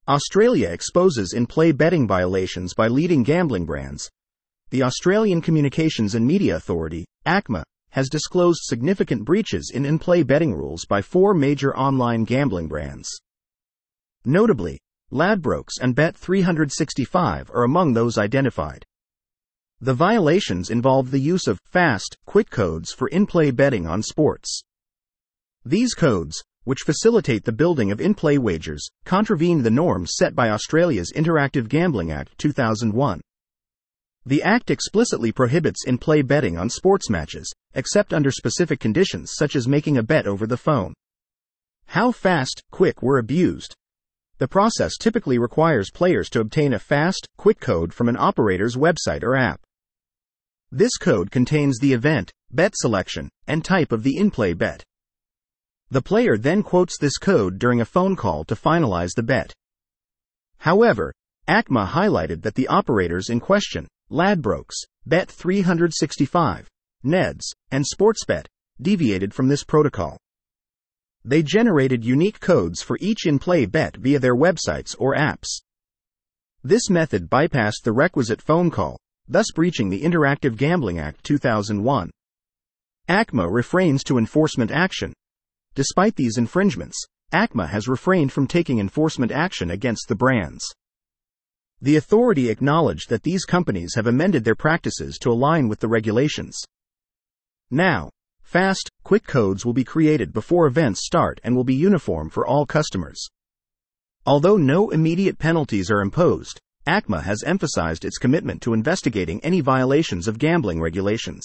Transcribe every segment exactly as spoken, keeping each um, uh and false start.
Australia exposes in-play betting violations by leading gambling brands. The Australian Communications and Media Authority, A C M A, has disclosed significant breaches in in-play betting rules by four major online gambling brands. Notably, Ladbrokes and Bet three sixty-five are among those identified. The violations involve the use of fast, quick codes for in-play betting on sports. These codes, which facilitate the building of in-play wagers, contravene the norms set by Australia's Interactive Gambling Act two thousand one. The Act explicitly prohibits in-play betting on sports matches, except under specific conditions such as making a bet over the phone. How fast, quick were abused? The process typically requires players to obtain a fast, quick code from an operator's website or app. This code contains the event, bet selection, and type of the in-play bet. The player then quotes this code during a phone call to finalize the bet. However, A C M A highlighted that the operators in question, Ladbrokes, Bet three sixty-five, Neds, and Sportsbet, deviated from this protocol. They generated unique codes for each in-play bet via their websites or apps. This method bypassed the requisite phone call, thus breaching the Interactive Gambling Act two thousand one. A C M A refrains to enforcement action. Despite these infringements, A C M A has refrained from taking enforcement action against the brands. The authority acknowledged that these companies have amended their practices to align with the regulations. Now, fast, quick codes will be created before events start and will be uniform for all customers. Although no immediate penalties are imposed, A C M A has emphasized its commitment to investigating any violations of gambling regulations.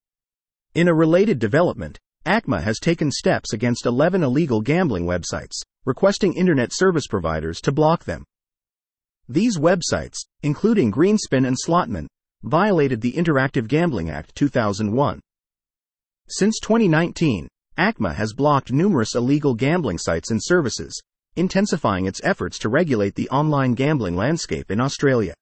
In a related development, A C M A has taken steps against eleven illegal gambling websites, requesting internet service providers to block them. These websites, including Greenspin and Slotman, violated the Interactive Gambling Act two thousand one. Since twenty nineteen, A C M A has blocked numerous illegal gambling sites and services, intensifying its efforts to regulate the online gambling landscape in Australia.